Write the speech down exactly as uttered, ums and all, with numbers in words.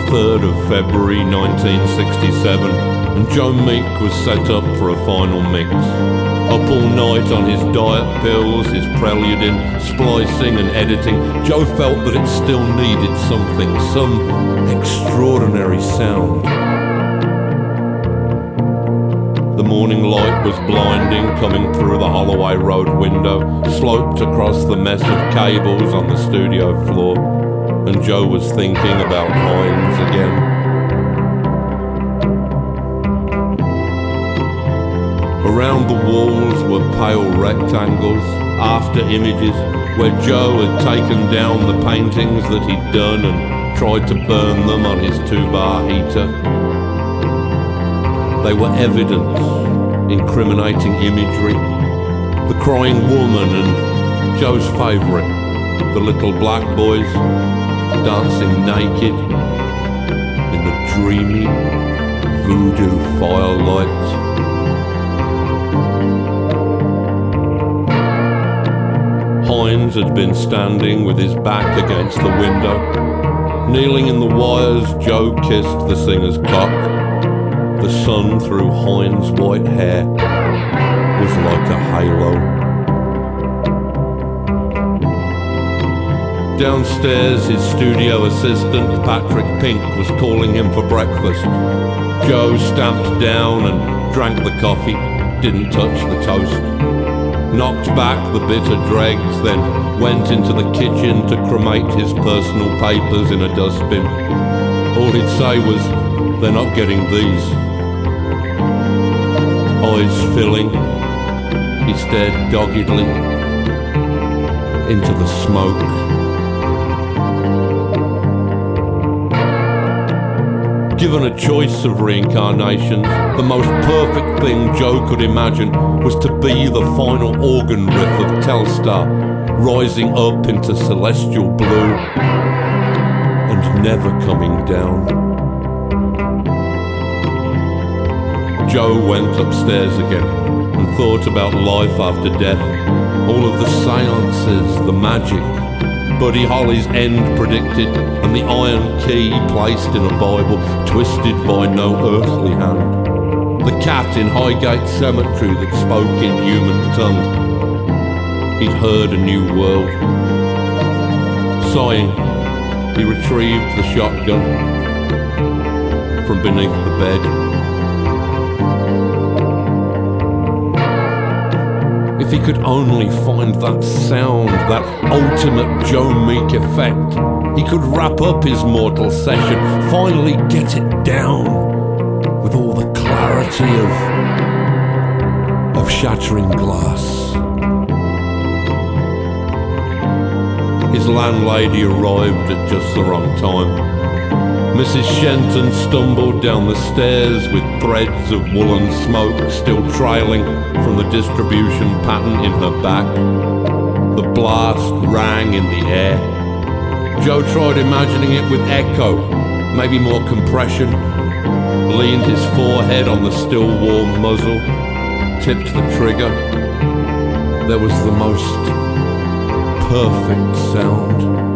third of February nineteen sixty-seven, and Joe Meek was set up for a final mix. Up all night on his diet pills, his preluding, splicing and editing, Joe felt that it still needed something, some extraordinary sound. The morning light was blinding, coming through the Holloway Road window, sloped across the mess of cables on the studio floor, and Joe was thinking about Hines again. Around the walls were pale rectangles, after images, where Joe had taken down the paintings that he'd done and tried to burn them on his two-bar heater. They were evidence, incriminating imagery, the crying woman and Joe's favourite, the little black boys dancing naked in the dreamy voodoo firelight. Hines had been standing with his back against the window. Kneeling in the wires, Joe kissed the singer's cock. The sun through Hines' white hair was like a halo. Downstairs, his studio assistant, Patrick Pink, was calling him for breakfast. Joe stamped down and drank the coffee, didn't touch the toast. Knocked back the bitter dregs, then went into the kitchen to cremate his personal papers in a dustbin. All he'd say was, "They're not getting these." Eyes filling, he stared doggedly into the smoke. Given a choice of reincarnations, the most perfect thing Joe could imagine was to be the final organ riff of Telstar, rising up into celestial blue and never coming down. Joe went upstairs again and thought about life after death, all of the seances, the magic, Buddy Holly's end predicted, and the iron key placed in a Bible twisted by no earthly hand. The cat in Highgate Cemetery that spoke in human tongue. He'd heard a new world. Sighing, he retrieved the shotgun from beneath the bed. If he could only find that sound, that ultimate Joe Meek effect, he could wrap up his mortal session, finally get it down with all the clarity of, of shattering glass. His landlady arrived at just the wrong time. Missus Shenton stumbled down the stairs with threads of woolen smoke still trailing from the distribution pattern in her back. The blast rang in the air. Joe tried imagining it with echo, maybe more compression, leaned his forehead on the still warm muzzle, tipped the trigger. There was the most perfect sound.